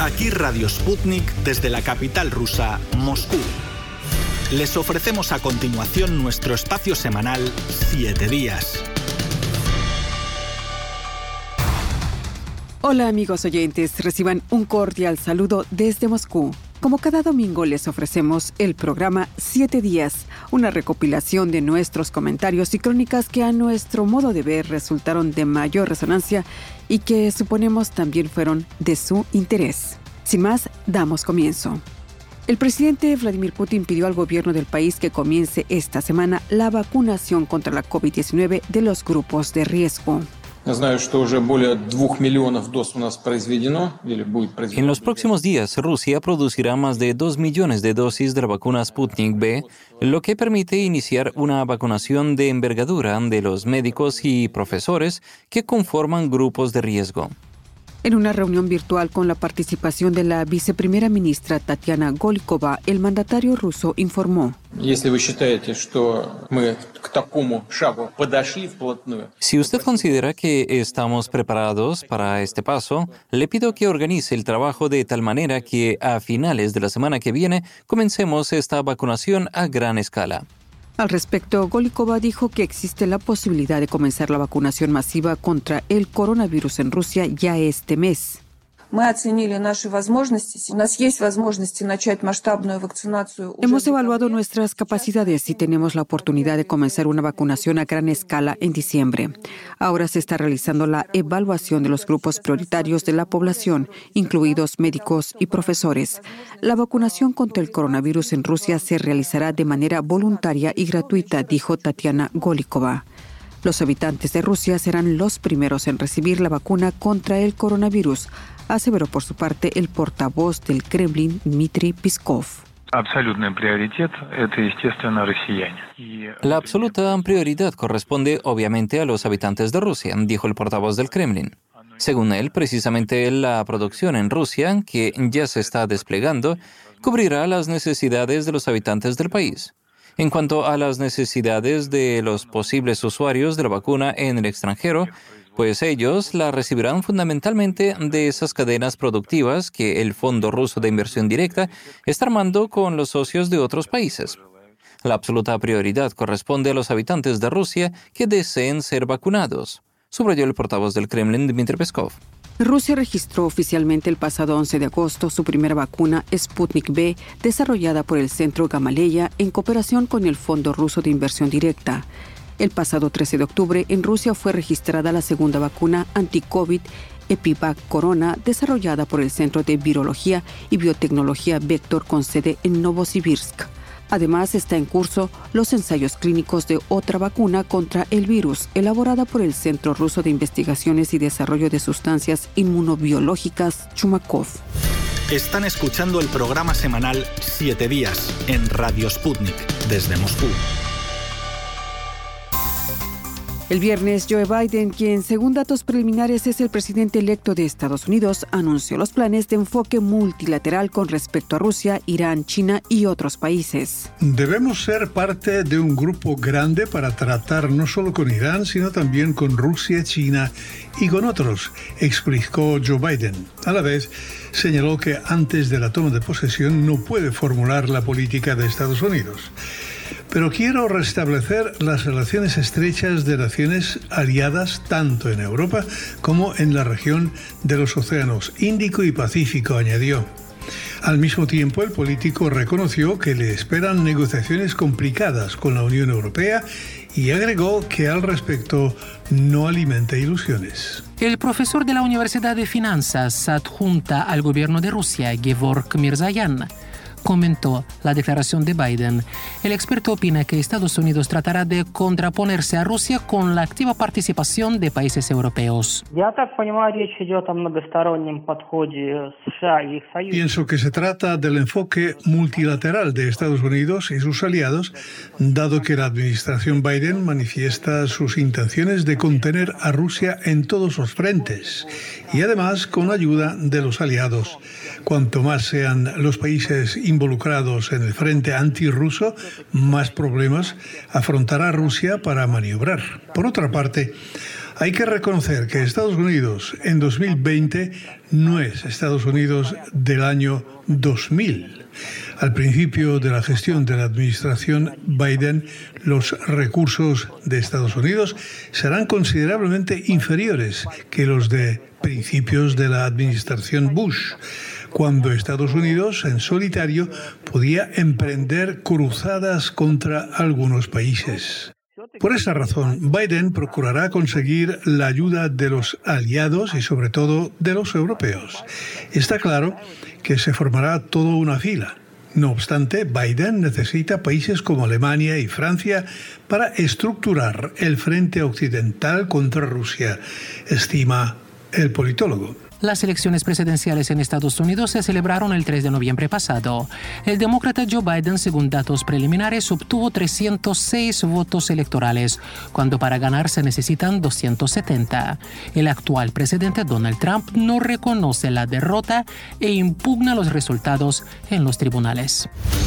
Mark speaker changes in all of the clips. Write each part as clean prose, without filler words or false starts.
Speaker 1: Aquí Radio Sputnik desde la capital rusa, Moscú. Les ofrecemos a continuación nuestro espacio semanal 7 días.
Speaker 2: Hola amigos oyentes, reciban un cordial saludo desde Moscú. Como cada domingo les ofrecemos el programa 7 días, una recopilación de nuestros comentarios y crónicas que a nuestro modo de ver resultaron de mayor resonancia y que suponemos también fueron de su interés. Sin más, damos comienzo. El presidente Vladimir Putin pidió al gobierno del país que comience esta semana la vacunación contra la COVID-19 de los grupos de riesgo.
Speaker 3: En los próximos días, Rusia producirá más de 2 millones de dosis de la vacuna Sputnik V, lo que permite iniciar una vacunación de envergadura de los médicos y profesores que conforman grupos de riesgo.
Speaker 2: En una reunión virtual con la participación de la viceprimera ministra Tatiana Golikova, el mandatario ruso informó:
Speaker 3: Si usted considera que estamos preparados para este paso, le pido que organice el trabajo de tal manera que a finales de la semana que viene comencemos esta vacunación a gran escala.
Speaker 2: Al respecto, Golikova dijo que existe la posibilidad de comenzar la vacunación masiva contra el coronavirus en Rusia ya este mes. Hemos evaluado nuestras capacidades y tenemos la oportunidad de comenzar una vacunación a gran escala en diciembre. Ahora se está realizando la evaluación de los grupos prioritarios de la población, incluidos médicos y profesores. La vacunación contra el coronavirus en Rusia se realizará de manera voluntaria y gratuita, dijo Tatiana Golikova. Los habitantes de Rusia serán los primeros en recibir la vacuna contra el coronavirus, aseveró por su parte el portavoz del Kremlin, Dmitry Peskov.
Speaker 3: La absoluta prioridad corresponde obviamente a los habitantes de Rusia, dijo el portavoz del Kremlin. Según él, precisamente la producción en Rusia, que ya se está desplegando, cubrirá las necesidades de los habitantes del país. En cuanto a las necesidades de los posibles usuarios de la vacuna en el extranjero, pues ellos la recibirán fundamentalmente de esas cadenas productivas que el Fondo Ruso de Inversión Directa está armando con los socios de otros países. La absoluta prioridad corresponde a los habitantes de Rusia que deseen ser vacunados, subrayó el portavoz del Kremlin, Dmitry Peskov.
Speaker 2: Rusia registró oficialmente el pasado 11 de agosto su primera vacuna Sputnik V, desarrollada por el Centro Gamaleya en cooperación con el Fondo Ruso de Inversión Directa. El pasado 13 de octubre, en Rusia fue registrada la segunda vacuna anti-COVID Epivac Corona, desarrollada por el Centro de Virología y Biotecnología Vector con sede en Novosibirsk. Además, está en curso los ensayos clínicos de otra vacuna contra el virus, elaborada por el Centro Ruso de Investigaciones y Desarrollo de Sustancias Inmunobiológicas Chumakov.
Speaker 1: Están escuchando el programa semanal 7 días en Radio Sputnik desde Moscú.
Speaker 2: El viernes, Joe Biden, quien según datos preliminares es el presidente electo de Estados Unidos, anunció los planes de enfoque multilateral con respecto a Rusia, Irán, China y otros países.
Speaker 4: Debemos ser parte de un grupo grande para tratar no solo con Irán, sino también con Rusia, China y con otros, explicó Joe Biden. A la vez, señaló que antes de la toma de posesión no puede formular la política de Estados Unidos. Pero quiero restablecer las relaciones estrechas de naciones aliadas tanto en Europa como en la región de los océanos Índico y Pacífico, añadió. Al mismo tiempo, el político reconoció que le esperan negociaciones complicadas con la Unión Europea y agregó que al respecto no alimenta ilusiones.
Speaker 5: El profesor de la Universidad de Finanzas adjunta al gobierno de Rusia, Gevorg Mirzayan, comentó la declaración de Biden. El experto opina que Estados Unidos tratará de contraponerse a Rusia con la activa participación de países europeos.
Speaker 4: Pienso que se trata del enfoque multilateral de Estados Unidos y sus aliados, dado que la administración Biden manifiesta sus intenciones de contener a Rusia en todos los frentes y además con ayuda de los aliados. Cuanto más sean los países involucrados en el frente antirruso, más problemas afrontará Rusia para maniobrar. Por otra parte, Hay que reconocer que Estados Unidos en 2020 no es Estados Unidos del año 2000. Al principio de la gestión de la administración Biden, los recursos de Estados Unidos serán considerablemente inferiores que los de principios de la administración Bush, cuando Estados Unidos, en solitario, podía emprender cruzadas contra algunos países. Por esa razón, Biden procurará conseguir la ayuda de los aliados y sobre todo de los europeos. Está claro que se formará toda una fila. No obstante, Biden necesita países como Alemania y Francia para estructurar el frente occidental contra Rusia, estima el politólogo.
Speaker 5: Las elecciones presidenciales en Estados Unidos se celebraron el 3 de noviembre pasado. El demócrata Joe Biden, según datos preliminares, obtuvo 306 votos electorales, cuando para ganar se necesitan 270. El actual presidente Donald Trump no reconoce la derrota e impugna los resultados en los tribunales.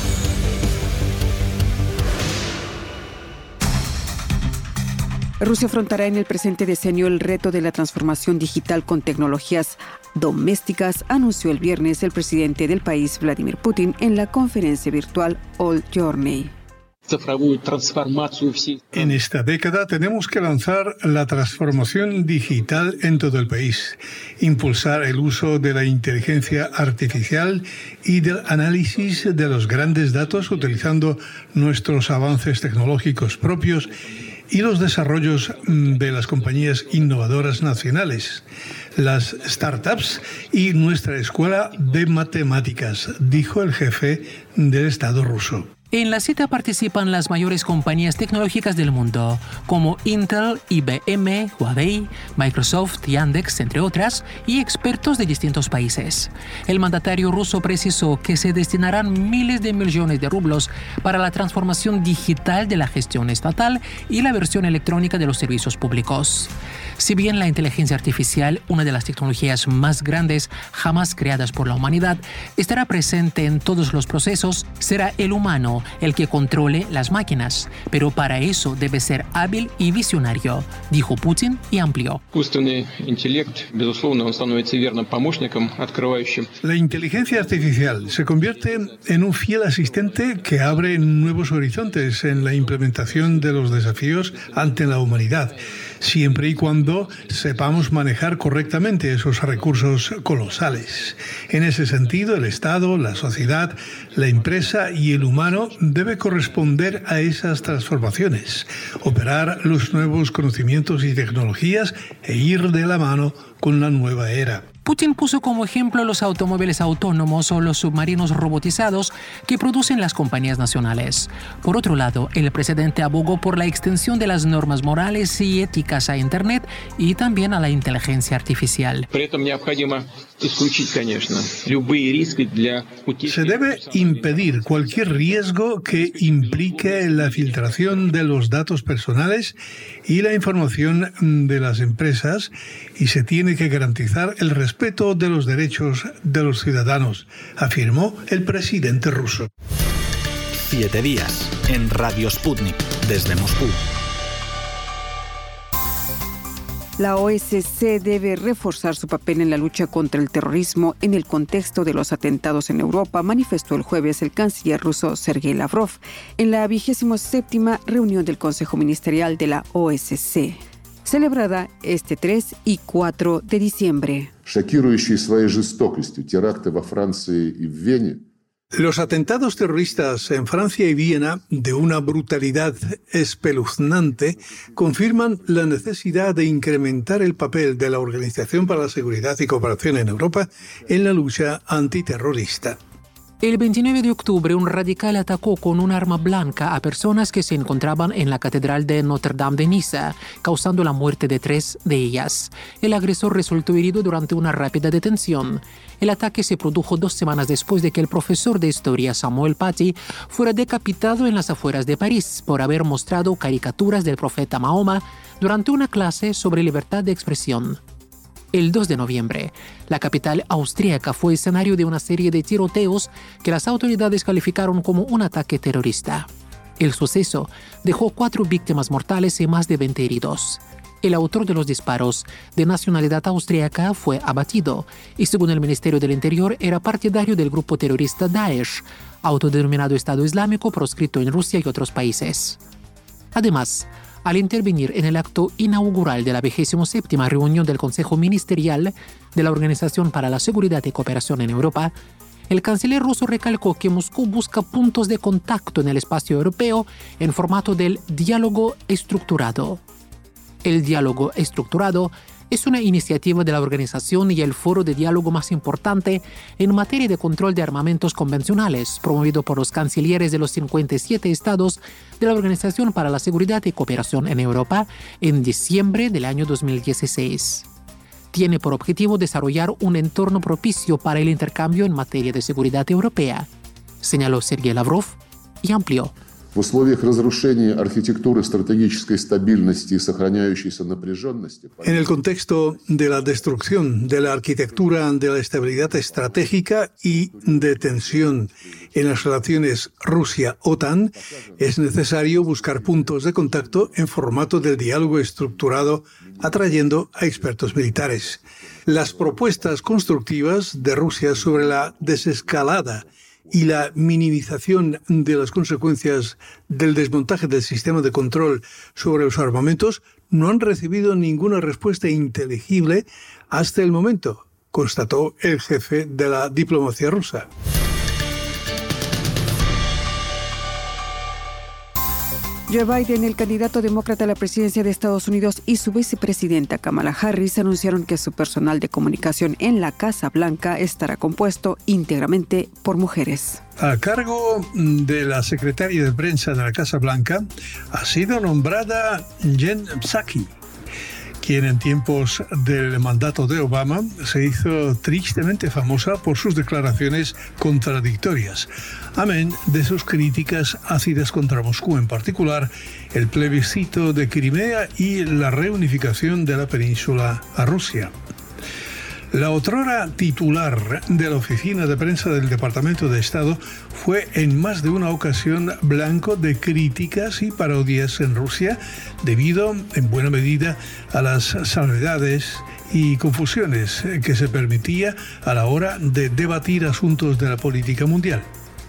Speaker 2: Rusia afrontará en el presente decenio el reto de la transformación digital con tecnologías domésticas, anunció el viernes el presidente del país, Vladimir Putin, en la conferencia virtual All Journey.
Speaker 4: En esta década tenemos que lanzar la transformación digital en todo el país, impulsar el uso de la inteligencia artificial y del análisis de los grandes datos utilizando nuestros avances tecnológicos propios y los desarrollos de las compañías innovadoras nacionales, las startups y nuestra escuela de matemáticas, dijo el jefe del Estado ruso.
Speaker 5: En la cita participan las mayores compañías tecnológicas del mundo, como Intel, IBM, Huawei, Microsoft, Yandex, entre otras, y expertos de distintos países. El mandatario ruso precisó que se destinarán miles de millones de rublos para la transformación digital de la gestión estatal y la versión electrónica de los servicios públicos. Si bien la inteligencia artificial, una de las tecnologías más grandes jamás creadas por la humanidad, estará presente en todos los procesos, será el humano el que controle las máquinas, pero para eso debe ser hábil y visionario, dijo Putin y amplió.
Speaker 4: La inteligencia artificial se convierte en un fiel asistente que abre nuevos horizontes en la implementación de los desafíos ante la humanidad, siempre y cuando sepamos manejar correctamente esos recursos colosales. En ese sentido, el Estado, la sociedad, la empresa y el humano debe corresponder a esas transformaciones, operar los nuevos conocimientos y tecnologías e ir de la mano con la nueva era.
Speaker 5: Putin puso como ejemplo los automóviles autónomos o los submarinos robotizados que producen las compañías nacionales. Por otro lado, el presidente abogó por la extensión de las normas morales y éticas a Internet y también a la inteligencia artificial.
Speaker 4: Se debe impedir cualquier riesgo que implique la filtración de los datos personales y la información de las empresas, y se tiene que garantizar el respeto de los derechos de los ciudadanos, afirmó el presidente ruso.
Speaker 1: 7 días en Radio Sputnik desde Moscú.
Speaker 2: La OSCE debe reforzar su papel en la lucha contra el terrorismo en el contexto de los atentados en Europa, manifestó el jueves el canciller ruso Sergei Lavrov en la 27ª reunión del Consejo Ministerial de la OSCE, celebrada este 3 y 4 de diciembre.
Speaker 4: Los atentados terroristas en Francia y Viena, de una brutalidad espeluznante, confirman la necesidad de incrementar el papel de la Organización para la Seguridad y Cooperación en Europa en la lucha antiterrorista.
Speaker 5: El 29 de octubre, un radical atacó con un arma blanca a personas que se encontraban en la Catedral de Notre Dame de Niza, causando la muerte de 3 de ellas. El agresor resultó herido durante una rápida detención. El ataque se produjo 2 semanas después de que el profesor de historia Samuel Paty fuera decapitado en las afueras de París por haber mostrado caricaturas del profeta Mahoma durante una clase sobre libertad de expresión. El 2 de noviembre, la capital austríaca fue escenario de una serie de tiroteos que las autoridades calificaron como un ataque terrorista. El suceso dejó 4 víctimas mortales y más de 20 heridos. El autor de los disparos, de nacionalidad austríaca, fue abatido y, según el Ministerio del Interior, era partidario del grupo terrorista Daesh, autodenominado Estado Islámico, proscrito en Rusia y otros países. Además, al intervenir en el acto inaugural de la 27ª reunión del Consejo Ministerial de la Organización para la Seguridad y Cooperación en Europa, el canciller ruso recalcó que Moscú busca puntos de contacto en el espacio europeo en formato del diálogo estructurado. El diálogo estructurado es una iniciativa de la organización y el foro de diálogo más importante en materia de control de armamentos convencionales, promovido por los cancilleres de los 57 estados de la Organización para la Seguridad y Cooperación en Europa en diciembre del año 2016. Tiene por objetivo desarrollar un entorno propicio para el intercambio en materia de seguridad europea, señaló Sergei Lavrov y amplió.
Speaker 6: В условиях разрушения архитектуры стратегической стабильности и сохраняющейся напряженности.
Speaker 4: En el contexto de la destrucción de la arquitectura de la estabilidad estratégica y de tensión en las relaciones Rusia-OTAN, es necesario buscar puntos de contacto en formato del diálogo estructurado, atrayendo a expertos militares. Las propuestas constructivas de Rusia sobre la desescalada y la minimización de las consecuencias del desmontaje del sistema de control sobre los armamentos no han recibido ninguna respuesta inteligible hasta el momento, constató el jefe de la diplomacia rusa.
Speaker 2: Joe Biden, el candidato demócrata a la presidencia de Estados Unidos, y su vicepresidenta Kamala Harris anunciaron que su personal de comunicación en la Casa Blanca estará compuesto íntegramente por mujeres.
Speaker 4: A cargo de la secretaria de prensa de la Casa Blanca ha sido nombrada Jen Psaki, quien en tiempos del mandato de Obama se hizo tristemente famosa por sus declaraciones contradictorias, amén de sus críticas ácidas contra Moscú, en particular el plebiscito de Crimea y la reunificación de la península a Rusia. La otrora titular de la oficina de prensa del Departamento de Estado fue en más de una ocasión blanco de críticas y parodias en Rusia debido, en buena medida, a las salvedades y confusiones que se permitía a la hora de debatir asuntos de la política mundial.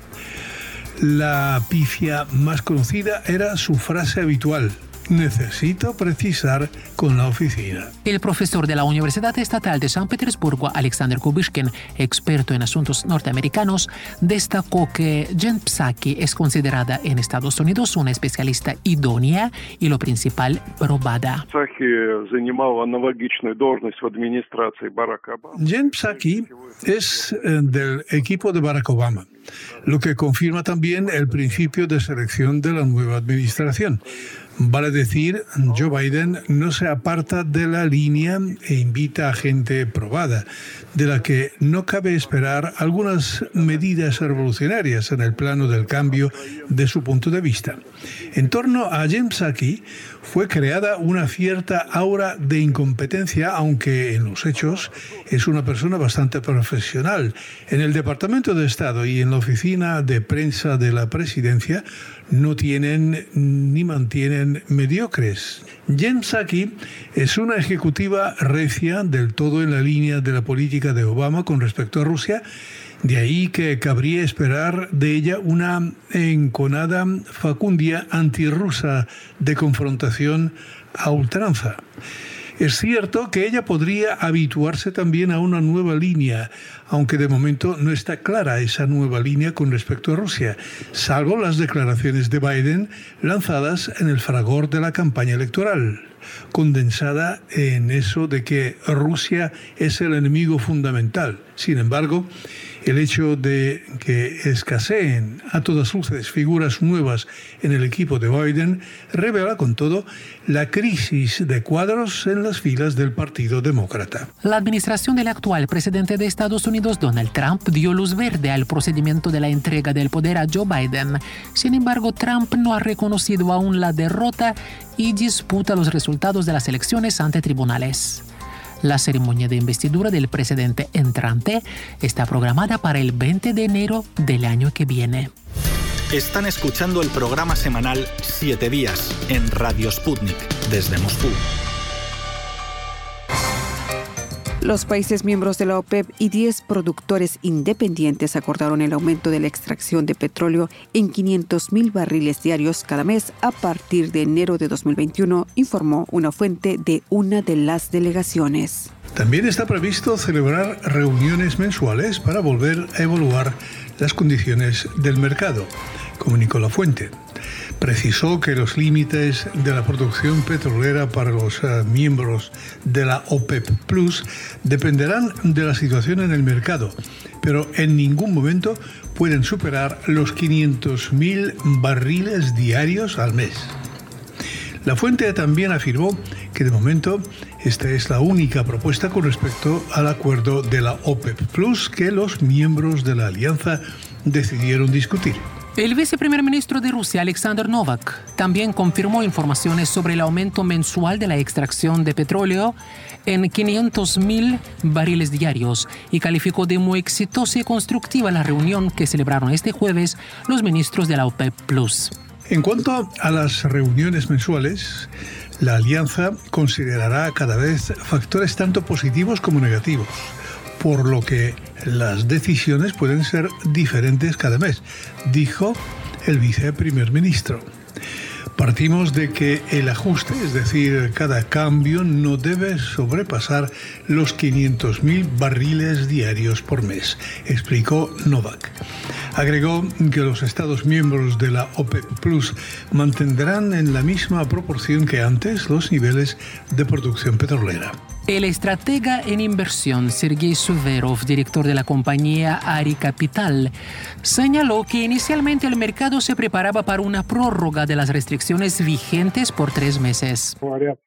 Speaker 4: La pifia más conocida era su frase habitual: necesito precisar con la oficina.
Speaker 5: El profesor de la Universidad Estatal de San Petersburgo, Alexander Kubyshkin, experto en asuntos norteamericanos, destacó que Jen Psaki es considerada en Estados Unidos una especialista idónea y, lo principal, probada.
Speaker 4: Jen Psaki es del equipo de Barack Obama, lo que confirma también el principio de selección de la nueva administración. Vale decir, Joe Biden no se aparta de la línea e invita a gente probada, de la que no cabe esperar algunas medidas revolucionarias en el plano del cambio de su punto de vista. En torno a Jen Psaki fue creada una cierta aura de incompetencia, aunque en los hechos es una persona bastante profesional. En el Departamento de Estado y en la oficina de prensa de la presidencia no tienen ni mantienen mediocres. Jen Psaki es una ejecutiva recia, del todo en la línea de la política de Obama con respecto a Rusia. De ahí que cabría esperar de ella una enconada facundia antirrusa de confrontación a ultranza. Es cierto que ella podría habituarse también a una nueva línea, aunque de momento no está clara esa nueva línea con respecto a Rusia, salvo las declaraciones de Biden lanzadas en el fragor de la campaña electoral, condensada en eso de que Rusia es el enemigo fundamental. Sin embargo, el hecho de que escaseen a todas luces figuras nuevas en el equipo de Biden revela con todo la crisis de cuadros en las filas del Partido Demócrata.
Speaker 5: La administración del actual presidente de Estados Unidos, Donald Trump, dio luz verde al procedimiento de la entrega del poder a Joe Biden. Sin embargo, Trump no ha reconocido aún la derrota y disputa los resultados de las elecciones ante tribunales. La ceremonia de investidura del presidente entrante está programada para el 20 de enero del año que viene.
Speaker 1: Están escuchando el programa semanal 7 días en Radio Sputnik desde Moscú.
Speaker 2: Los países miembros de la OPEP y 10 productores independientes acordaron el aumento de la extracción de petróleo en 500,000 barriles diarios cada mes a partir de enero de 2021, informó una fuente de una de las delegaciones.
Speaker 4: También está previsto celebrar reuniones mensuales para volver a evaluar las condiciones del mercado, comunicó la fuente. Precisó que los límites de la producción petrolera para los miembros de la OPEP Plus dependerán de la situación en el mercado, pero en ningún momento pueden superar los 500,000 barriles diarios al mes. La fuente también afirmó que de momento esta es la única propuesta con respecto al acuerdo de la OPEP Plus que los miembros de la alianza decidieron discutir.
Speaker 5: El viceprimer ministro de Rusia, Alexander Novak, también confirmó informaciones sobre el aumento mensual de la extracción de petróleo en 500,000 barriles diarios y calificó de muy exitosa y constructiva la reunión que celebraron este jueves los ministros de la OPEP Plus.
Speaker 4: En cuanto a las reuniones mensuales, la alianza considerará cada vez factores tanto positivos como negativos, por lo que las decisiones pueden ser diferentes cada mes, dijo el viceprimer ministro. Partimos de que el ajuste, es decir, cada cambio, no debe sobrepasar los 500,000 barriles diarios por mes, explicó Novak. Agregó que los Estados miembros de la OPEP Plus mantendrán en la misma proporción que antes los niveles de producción petrolera.
Speaker 5: El estratega en inversión Sergei Suverov, director de la compañía Ari Capital, señaló que inicialmente el mercado se preparaba para una prórroga de las restricciones vigentes por 3 meses.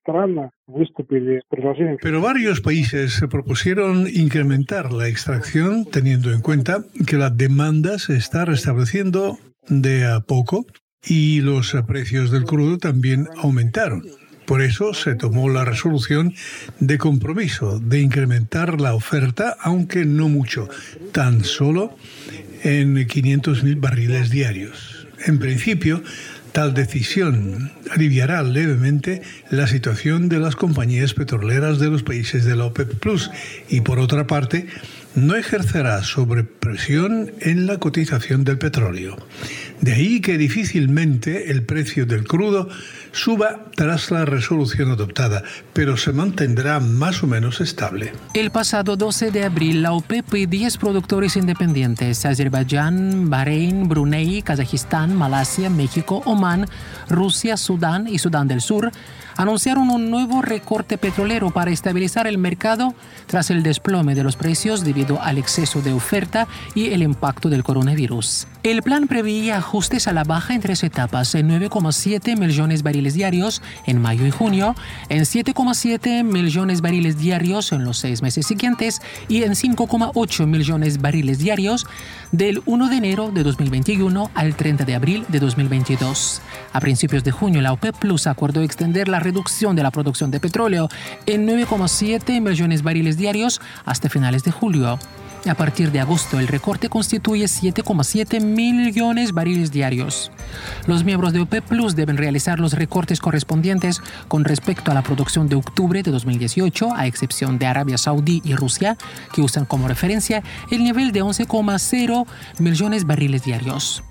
Speaker 4: Pero varios países se propusieron incrementar la extracción teniendo en cuenta que la demanda se está restableciendo de a poco y los precios del crudo también aumentaron. Por eso se tomó la resolución de compromiso de incrementar la oferta, aunque no mucho, tan solo en 500,000 barriles diarios. En principio, tal decisión aliviará levemente la situación de las compañías petroleras de los países de la OPEP Plus y, por otra parte, no ejercerá sobrepresión en la cotización del petróleo. De ahí que difícilmente el precio del crudo suba tras la resolución adoptada, pero se mantendrá más o menos estable.
Speaker 5: El pasado 12 de abril, la OPEP y 10 productores independientes, Azerbaiyán, Bahrein, Brunei, Kazajistán, Malasia, México, Omán, Rusia, Sudán y Sudán del Sur, anunciaron un nuevo recorte petrolero para estabilizar el mercado tras el desplome de los precios debido al exceso de oferta y el impacto del coronavirus. El plan preveía ajustes a la baja en 3 etapas, en 9,7 millones barriles diarios en mayo y junio, en 7,7 millones barriles diarios en los 6 meses siguientes y en 5,8 millones barriles diarios del 1 de enero de 2021 al 30 de abril de 2022. A principios de junio, la OPEP Plus acordó extender la reducción de la producción de petróleo en 9,7 millones barriles diarios hasta finales de julio. A partir de agosto, el recorte constituye 7,7 millones barriles diarios. Los miembros de OPEP Plus deben realizar los recortes correspondientes con respecto a la producción de octubre de 2018, a excepción de Arabia Saudí y Rusia, que usan como referencia el nivel de 11,0 millones barriles diarios.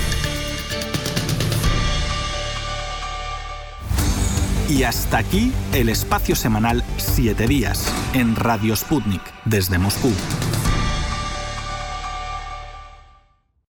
Speaker 1: Y hasta aquí el espacio semanal 7 días en Radio Sputnik desde Moscú.